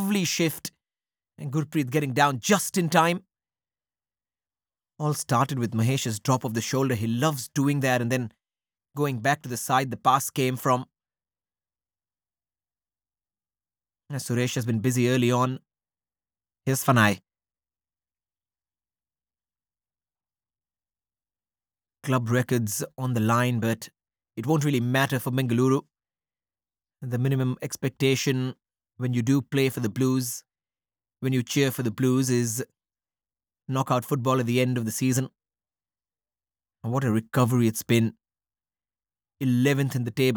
lovely shift, and Gurpreet getting down just in time. All started with Mahesh's drop of the shoulder. He loves doing that, and then going back to the side the pass came from. Suresh has been busy early on. Here's Fanai. Club records on the line, but it won't really matter for Bengaluru. The minimum expectation when you do play for the Blues, when you cheer for the Blues, is knockout football at the end of the season. And what a recovery it's been. 11th in the table.